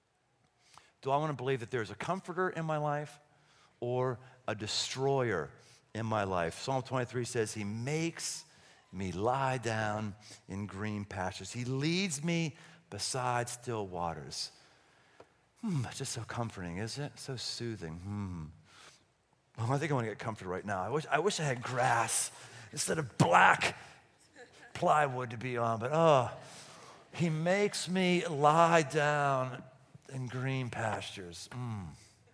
Do I want to believe that there's a comforter in my life or a destroyer in my life? Psalm twenty-three says, he makes me lie down in green pastures. He leads me beside still waters. Hmm, it's just so comforting, isn't it? So soothing. Hmm. Well, I think I want to get comforted right now. I wish, I wish I had grass instead of black plywood to be on, but oh, he makes me lie down in green pastures. Mm.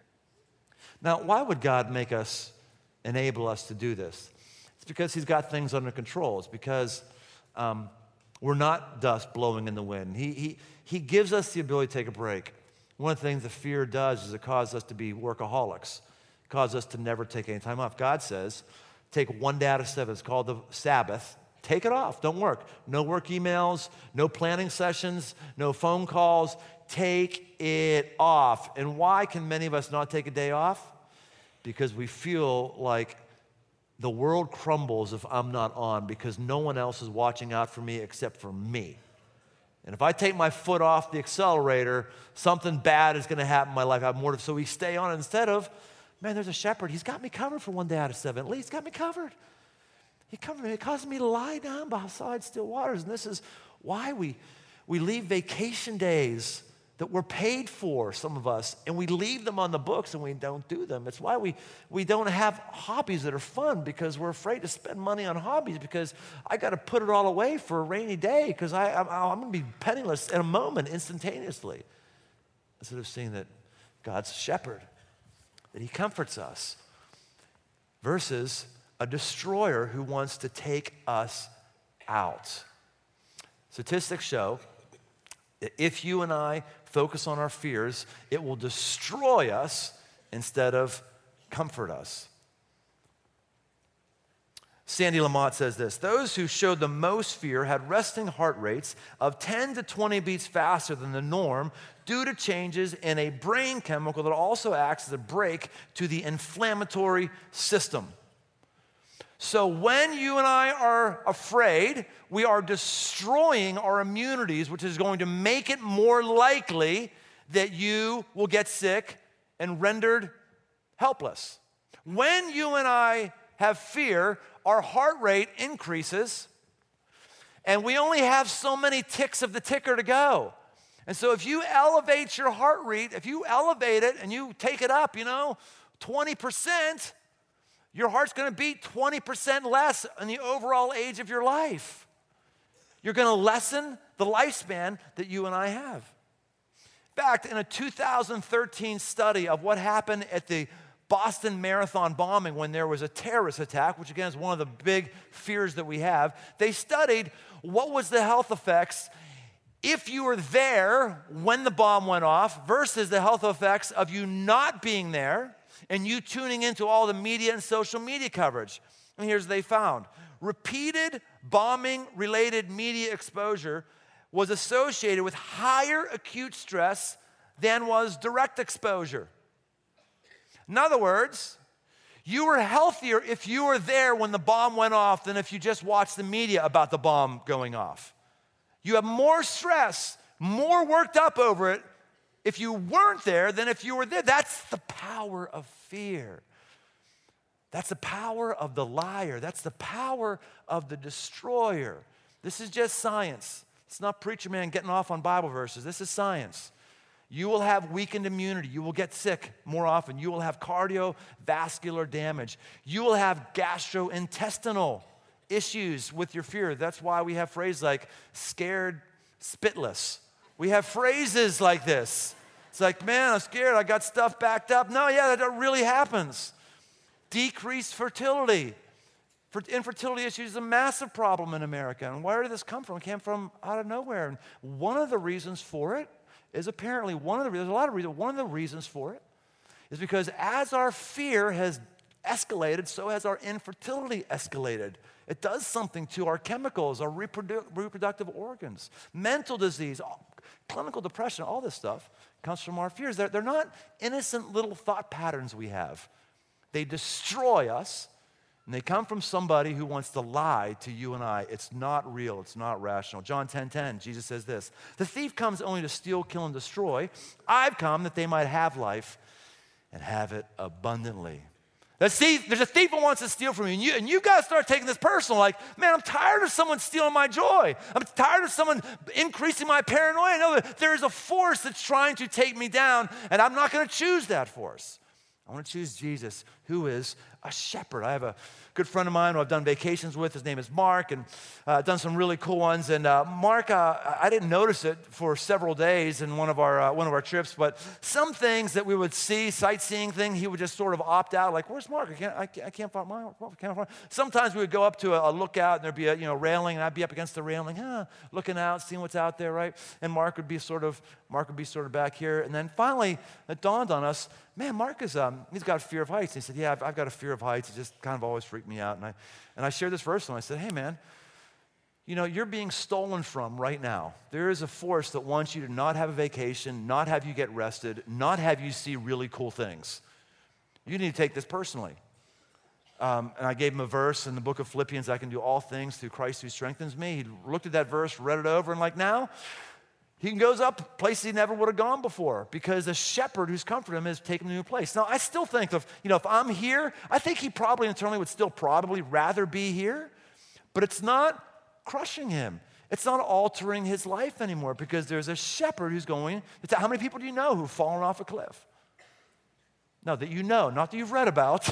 Now, why would God make us, enable us to do this? It's because he's got things under control. It's because um, we're not dust blowing in the wind. He, he, he gives us the ability to take a break. One of the things the fear does is it causes us to be workaholics. It causes us to never take any time off. God says, take one day out of seven. It's called the Sabbath. Take it off. Don't work. No work emails, no planning sessions, no phone calls. Take it off. And why can many of us not take a day off? Because we feel like the world crumbles if I'm not on, because no one else is watching out for me except for me. And if I take my foot off the accelerator, something bad is going to happen in my life. I have more to, so we stay on it instead of, man, there's a shepherd. He's got me covered for one day out of seven. At least he's got me covered. He covered me. It causes me to lie down beside still waters. And this is why we, we leave vacation days that we're paid for, some of us, and we leave them on the books and we don't do them. It's why we, we don't have hobbies that are fun, because we're afraid to spend money on hobbies, because I got to put it all away for a rainy day, because I, I'm, I'm going to be penniless in a moment, instantaneously. Instead of seeing that God's a shepherd, that he comforts us, versus a destroyer who wants to take us out. Statistics show that if you and I focus on our fears, it will destroy us instead of comfort us. Sandy Lamott says this: those who showed the most fear had resting heart rates of ten to twenty beats faster than the norm due to changes in a brain chemical that also acts as a brake to the inflammatory system. So when you and I are afraid, we are destroying our immunities, which is going to make it more likely that you will get sick and rendered helpless. When you and I have fear, our heart rate increases, And we only have so many ticks of the ticker to go. And so if you elevate your heart rate, if you elevate it and you take it up, you know, twenty percent, your heart's gonna beat twenty percent less in the overall age of your life. You're gonna lessen the lifespan that you and I have. In fact, in a two thousand thirteen study of what happened at the Boston Marathon bombing when there was a terrorist attack, which again is one of the big fears that we have, they studied what was the health effects if you were there when the bomb went off versus the health effects of you not being there and you tuning into all the media and social media coverage. And here's what they found. Repeated bombing-related media exposure was associated with higher acute stress than was direct exposure. In other words, you were healthier if you were there when the bomb went off than if you just watched the media about the bomb going off. You have more stress, more worked up over it if you weren't there than if you were there. That's the power of fear. That's the power of the liar. That's the power of the destroyer. This is just science. It's not preacher man getting off on Bible verses. This is science. You will have weakened immunity. You will get sick more often. You will have cardiovascular damage. You will have gastrointestinal issues with your fear. That's why we have phrases like scared spitless. We have phrases like this. It's like, man, I'm scared. I got stuff backed up. No, yeah, that really happens. Decreased fertility. Infertility issues is a massive problem in America. And where did this come from? It came from out of nowhere. And one of the reasons for it is apparently one of the reasons, there's a lot of reasons, one of the reasons for it is because as our fear has escalated, so has our infertility escalated. It does something to our chemicals, our reprodu- reproductive organs, mental disease, all, clinical depression, all this stuff comes from our fears. They're, they're not innocent little thought patterns we have. They destroy us, and they come from somebody who wants to lie to you and I. It's not real. It's not rational. John ten ten, Jesus says this, "The thief comes only to steal, kill, and destroy. I've come that they might have life and have it abundantly." The thief, there's a thief who wants to steal from you, and, you, and you've got to start taking this personal. Like, man, I'm tired of someone stealing my joy. I'm tired of someone increasing my paranoia. I know that there is a force that's trying to take me down, and I'm not going to choose that force. I want to choose Jesus, who is a shepherd. I have a good friend of mine who I've done vacations with. His name is Mark, and uh, done some really cool ones. And uh, Mark, uh, I didn't notice it for several days in one of our uh, one of our trips, but some things that we would see, sightseeing thing, he would just sort of opt out. Like, where's Mark? I can't, I can't, I can't find Mark. I can't find. Sometimes we would go up to a, a lookout, and there'd be a you know railing, and I'd be up against the railing, huh, looking out, seeing what's out there, right? And Mark would be sort of Mark would be sort of back here. And then finally, it dawned on us, man, Mark is um, he's got a fear of heights. And he said, yeah, I've, I've got a fear of heights. It just kind of always freaked me out. And I and I shared this verse with him. I said, hey, man, you know, you're being stolen from right now. There is a force that wants you to not have a vacation, not have you get rested, not have you see really cool things. You need to take this personally. Um, and I gave him a verse in the book of Philippians, I can do all things through Christ who strengthens me. He looked at that verse, read it over, and like now, he goes up places he never would have gone before because the shepherd who's comforted him has taken him to a new place. Now, I still think of, you know, if I'm here, I think he probably internally would still probably rather be here, but it's not crushing him. It's not altering his life anymore because there's a shepherd who's going. It's, how many people do you know who've fallen off a cliff? No, that you know, not that you've read about,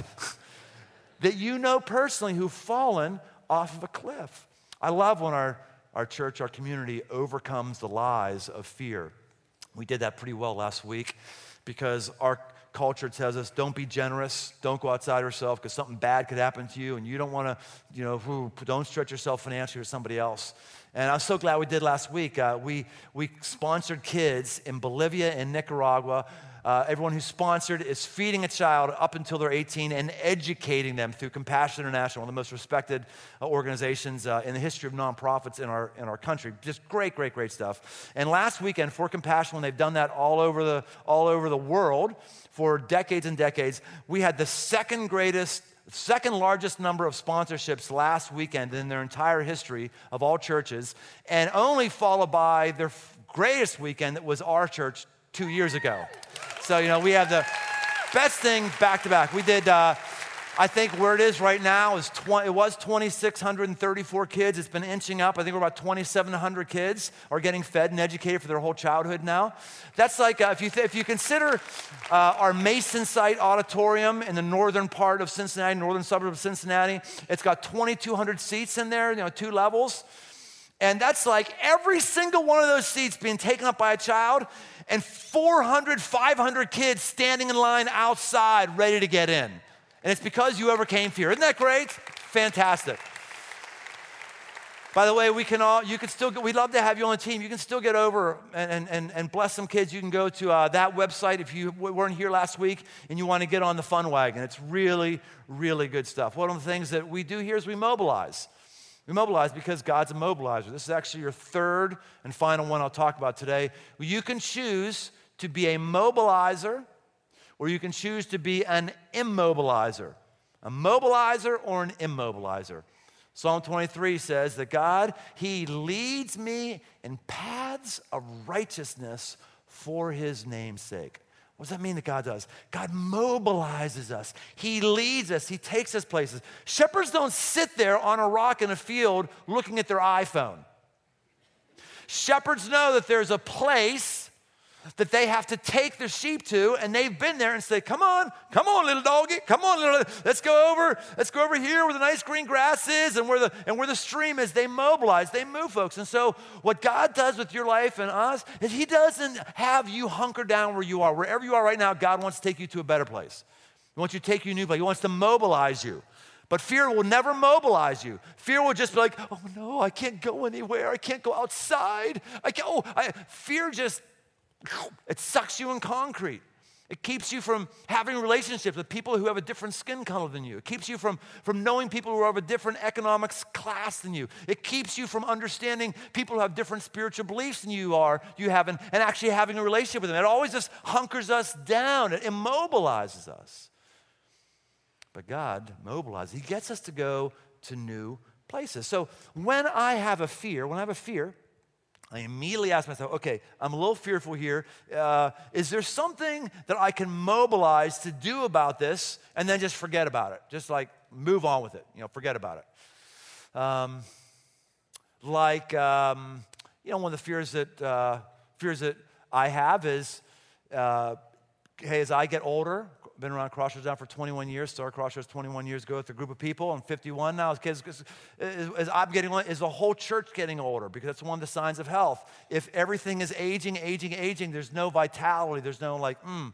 that you know personally who've fallen off of a cliff. I love when our Our church, our community overcomes the lies of fear. We did that pretty well last week because our culture tells us don't be generous, don't go outside yourself because something bad could happen to you and you don't want to, you know, don't stretch yourself financially or somebody else. And I'm so glad we did last week. Uh, we, we sponsored kids in Bolivia and Nicaragua. Uh, everyone who's sponsored is feeding a child up until they're eighteen and educating them through Compassion International, one of the most respected uh, organizations uh, in the history of nonprofits in our in our country. Just great, great, great stuff. And last weekend for Compassion, when they've done that all over the all over the world for decades and decades, we had the second greatest, second largest number of sponsorships last weekend in their entire history of all churches, and only followed by their greatest weekend that was our church two years ago. So, you know, we have the best thing back to back. We did uh, I think where it is right now is twenty, it was two thousand six hundred thirty-four kids. It's been inching up. I think we're about twenty-seven hundred kids are getting fed and educated for their whole childhood now. That's like, uh, if, you th- if you consider uh, our Mason Site Auditorium in the northern part of Cincinnati, northern suburb of Cincinnati, it's got twenty-two hundred seats in there, you know, two levels. And that's like every single one of those seats being taken up by a child and four hundred, five hundred kids standing in line outside ready to get in. And it's because you overcame fear. Isn't that great? Fantastic. By the way, we can all, you can still, we'd love to have you on the team. You can still get over and, and, and bless some kids. You can go to uh, that website if you weren't here last week and you want to get on the fun wagon. It's really, really good stuff. One of the things that we do here is we mobilize. We mobilize because God's a mobilizer. This is actually your third and final one I'll talk about today. You can choose to be a mobilizer, or you can choose to be an immobilizer. A mobilizer or an immobilizer. Psalm twenty-three says that God, He leads me in paths of righteousness for His name's sake. What does that mean that God does? God mobilizes us. He leads us. He takes us places. Shepherds don't sit there on a rock in a field looking at their iPhone. Shepherds know that there's a place that they have to take their sheep to, and they've been there and say, come on, come on, little doggy, come on, little, let's go over, let's go over here where the nice green grass is and where the and where the stream is. They mobilize, they move, folks. And so what God does with your life and us is He doesn't have you hunker down where you are. Wherever you are right now, God wants to take you to a better place. He wants you to take you to a new place. He wants to mobilize you. But fear will never mobilize you. Fear will just be like, oh no, I can't go anywhere. I can't go outside. I can't, oh, I, fear just, it sucks you in concrete. It keeps you from having relationships with people who have a different skin color than you. It keeps you from, from knowing people who are of a different economic class than you. It keeps you from understanding people who have different spiritual beliefs than you are, you have, and, and actually having a relationship with them. It always just hunkers us down. It immobilizes us. But God mobilizes. He gets us to go to new places. So when I have a fear, when I have a fear, I immediately ask myself, okay, I'm a little fearful here. Uh, is there something that I can mobilize to do about this and then just forget about it? Just like move on with it, you know, forget about it. Um, like, um, you know, one of the fears that, uh, fears that I have is, uh, hey, as I get older, been around Crossroads now for twenty-one years, started Crossroads twenty-one years ago with a group of people. I'm fifty-one now. As, kids, as, as I'm getting older, is the whole church getting older? Because that's one of the signs of health. If everything is aging, aging, aging, there's no vitality. There's no like, mm.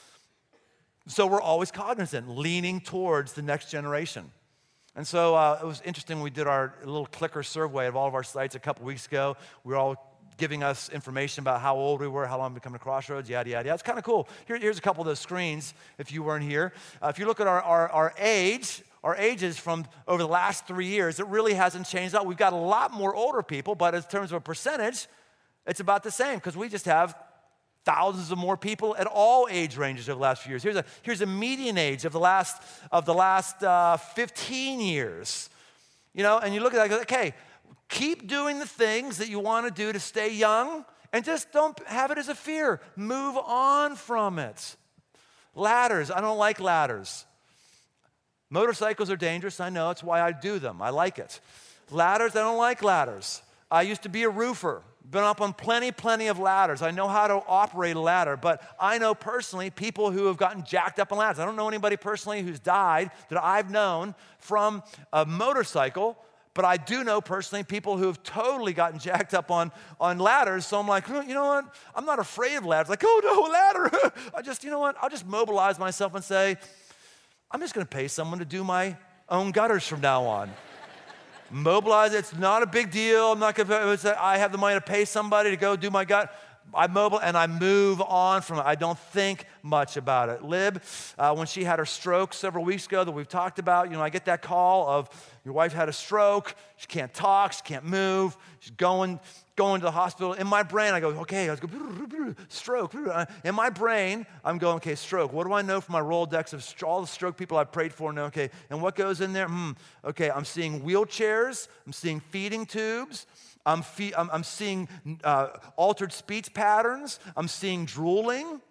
So we're always cognizant, leaning towards the next generation. And so uh, it was interesting when we did our little clicker survey of all of our sites a couple weeks ago. We were all giving us information about how old we were, how long we've come to Crossroads, yada, yada, yada. It's kind of cool. Here, here's a couple of those screens if you weren't here. Uh, if you look at our, our, our age, our ages from over the last three years, it really hasn't changed out. We've got a lot more older people, but in terms of a percentage, it's about the same because we just have thousands of more people at all age ranges over the last few years. Here's a, here's a median age of the last, of the last uh, fifteen years. You know, and you look at that and go, okay, keep doing the things that you want to do to stay young and just don't have it as a fear. Move on from it. Ladders, I don't like ladders. Motorcycles are dangerous, I know, that's why I do them. I like it. Ladders, I don't like ladders. I used to be a roofer. Been up on plenty, plenty of ladders. I know how to operate a ladder, but I know personally people who have gotten jacked up on ladders. I don't know anybody personally who's died that I've known from a motorcycle, but I do know personally people who have totally gotten jacked up on, on ladders. So I'm like, oh, you know what? I'm not afraid of ladders. Like, oh no, a ladder. I just, you know what? I'll just mobilize myself and say, I'm just going to pay someone to do my own gutters from now on. Mobilize, it's not a big deal. I'm not going to, I have the money to pay somebody to go do my gut. I mobile and I move on from it. I don't think much about it. Lib, uh, when she had her stroke several weeks ago that we've talked about, you know, I get that call of your wife had a stroke. She can't talk. She can't move. She's going, going to the hospital. In my brain, I go, okay, I go, stroke. In my brain, I'm going, okay, stroke. What do I know from my Rolodex of all the stroke people I've prayed for? No, okay, and what goes in there? Hmm, okay, I'm seeing wheelchairs. I'm seeing feeding tubes. I'm, fe- I'm, I'm seeing uh, altered speech patterns. I'm seeing drooling.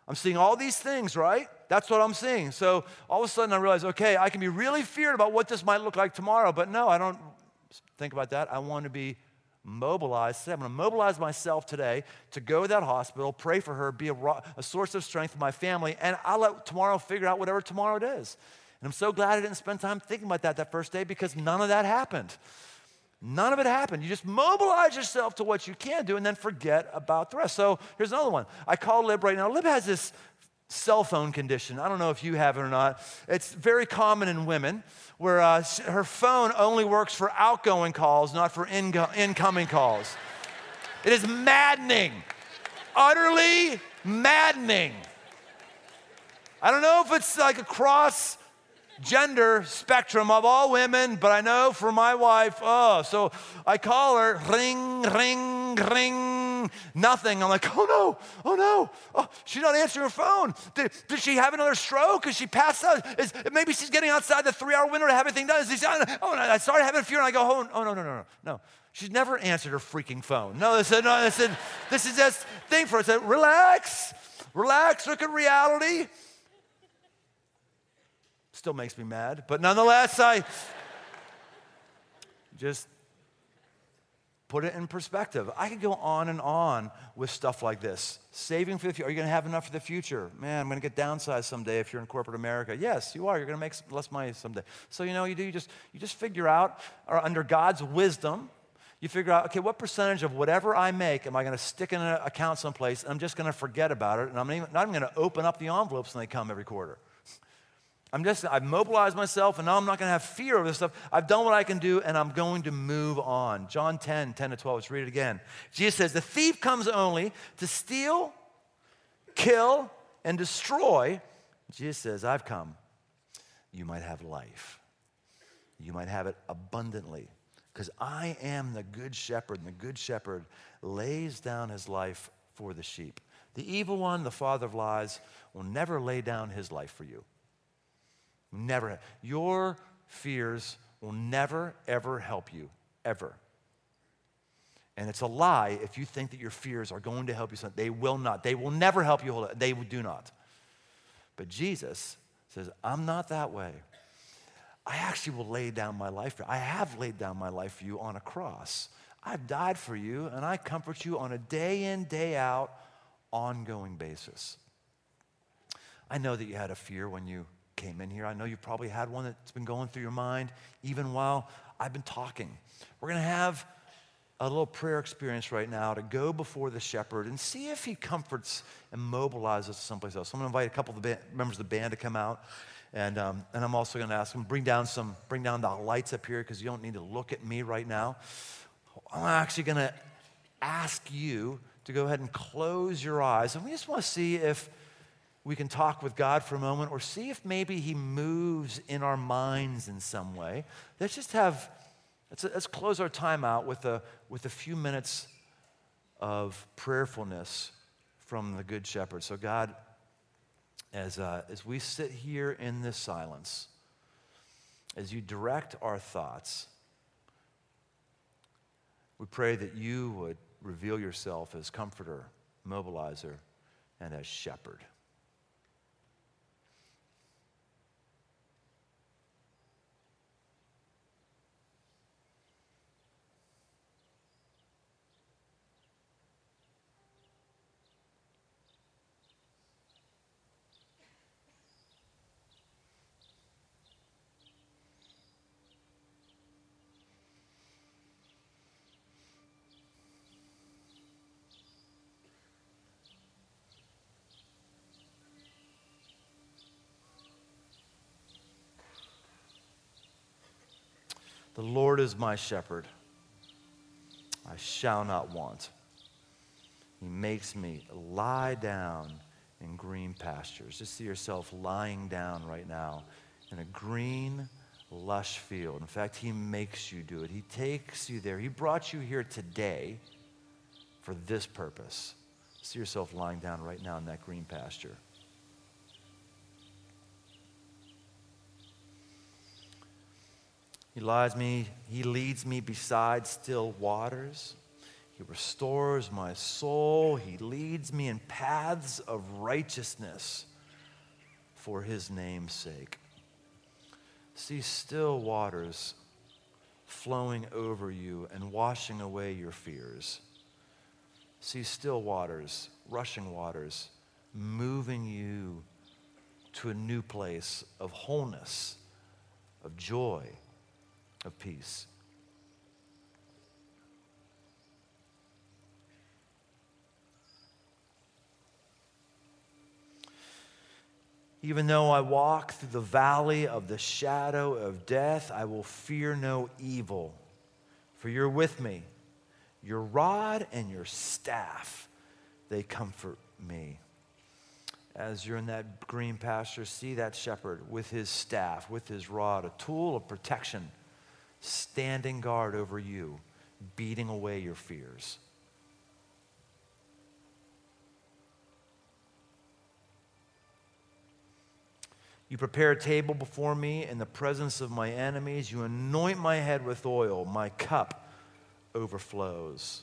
I'm seeing all these things, right? That's what I'm seeing. So all of a sudden I realize, okay, I can be really feared about what this might look like tomorrow, but no, I don't think about that. I want to be mobilized. I'm going to mobilize myself today to go to that hospital, pray for her, be a, a source of strength for my family, and I'll let tomorrow figure out whatever tomorrow it is. And I'm so glad I didn't spend time thinking about that that first day because none of that happened. None of it happened. You just mobilize yourself to what you can do and then forget about the rest. So here's another one. I call Lib right now. Lib has this cell phone condition. I don't know if you have it or not. It's very common in women where uh, her phone only works for outgoing calls, not for ingo- incoming calls. It is maddening. Utterly maddening. I don't know if it's like across gender spectrum of all women, but I know for my wife, oh, so I call her, ring, ring, ring, nothing. I'm like, oh no, oh no, oh, she's not answering her phone. Did, did she have another stroke? Is she passed out? Is, maybe she's getting outside the three-hour window to have everything done. Is she, oh, and I started having a fear, and I go, oh, oh, no, no, no, no, no. She's never answered her freaking phone. No, they said, no, they said, this is this thing for us. I said, relax, relax, look at reality. Still makes me mad, but nonetheless, I just put it in perspective. I could go on and on with stuff like this. Saving for the future. Are you going to have enough for the future? Man, I'm going to get downsized someday if you're in corporate America. Yes, you are. You're going to make less money someday. So you know, you do. You just you just figure out, or under God's wisdom, you figure out, okay, what percentage of whatever I make am I going to stick in an account someplace, and I'm just going to forget about it, and I'm not even, not even going to open up the envelopes when they come every quarter. I'm just, I've mobilized myself, and now I'm not going to have fear of this stuff. I've done what I can do, and I'm going to move on. John ten, ten to twelve, let's read it again. Jesus says, the thief comes only to steal, kill, and destroy. Jesus says, I've come. You might have life. You might have it abundantly, because I am the good shepherd, and the good shepherd lays down his life for the sheep. The evil one, the father of lies, will never lay down his life for you. Never. Your fears will never, ever help you, ever. And it's a lie if you think that your fears are going to help you. They will not. They will never help you hold it. They do not. But Jesus says, I'm not that way. I actually will lay down my life for you. I have laid down my life for you on a cross. I've died for you, and I comfort you on a day in, day out, ongoing basis. I know that you had a fear when you came in here. I know you probably had one that's been going through your mind even while I've been talking. We're going to have a little prayer experience right now to go before the shepherd and see if he comforts and mobilizes us someplace else. So I'm going to invite a couple of the band, members of the band to come out, and um, and I'm also going to ask them bring down some bring down the lights up here because you don't need to look at me right now. I'm actually going to ask you to go ahead and close your eyes, and we just want to see if we can talk with God for a moment or see if maybe he moves in our minds in some way. Let's just have, let's, let's close our time out with a, with a few minutes of prayerfulness from the Good Shepherd. So God, as, uh, as we sit here in this silence, as you direct our thoughts, we pray that you would reveal yourself as comforter, mobilizer, and as shepherd. The Lord is my shepherd. I shall not want. He makes me lie down in green pastures. Just see yourself lying down right now in a green, lush field. In fact, he makes you do it. He takes you there. He brought you here today for this purpose. See yourself lying down right now in that green pasture. He lies me, he leads me beside still waters. He restores my soul. He leads me in paths of righteousness for his name's sake. See still waters flowing over you and washing away your fears. See still waters, rushing waters, moving you to a new place of wholeness, of joy, of peace. Even though I walk through the valley of the shadow of death, I will fear no evil, for you're with me. Your rod and your staff, they comfort me. As you're in that green pasture, see that shepherd with his staff, with his rod, a tool of protection, standing guard over you, beating away your fears. You prepare a table before me in the presence of my enemies. You anoint my head with oil. My cup overflows.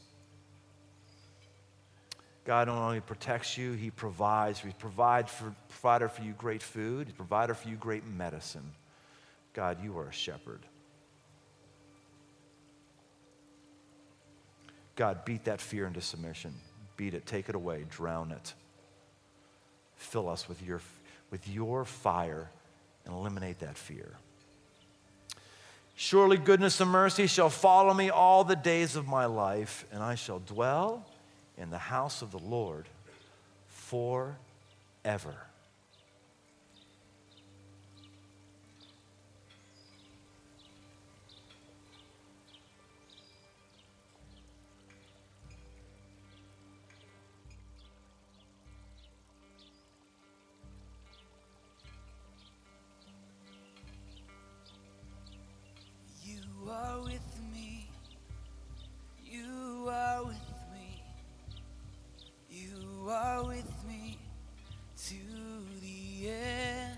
God not only protects you, he provides. He provides for, provided for you great food. He's provided for you great medicine. God, you are a shepherd. God, beat that fear into submission. Beat it, take it away, drown it. Fill us with your with your fire and eliminate that fear. Surely goodness and mercy shall follow me all the days of my life, and I shall dwell in the house of the Lord forever. You are with me. You are with me. You are with me to the end.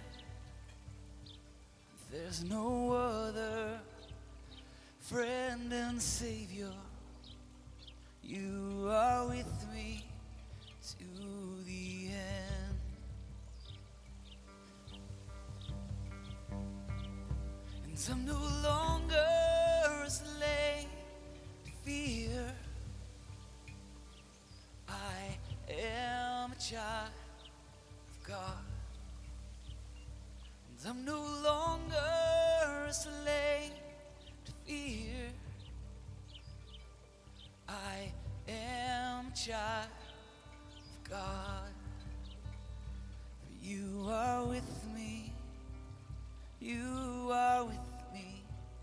There's no other friend and Savior. You are with me to the end. And I'm no longer a slave to fear. I am a child of God. And I'm no longer a slave to fear. I am a child of God. For you are with me. You are with me.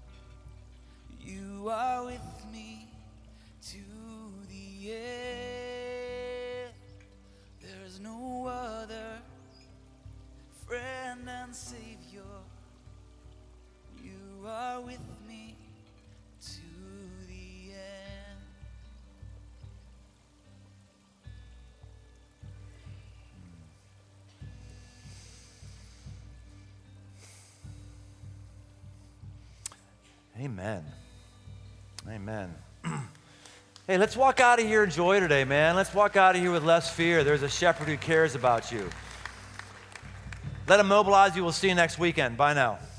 You are with me to the end. There's no other friend and Savior. You are with me to the end. Amen. Amen. Hey, let's walk out of here in joy today, man. Let's walk out of here with less fear. There's a shepherd who cares about you. Let him mobilize you. We'll see you next weekend. Bye now.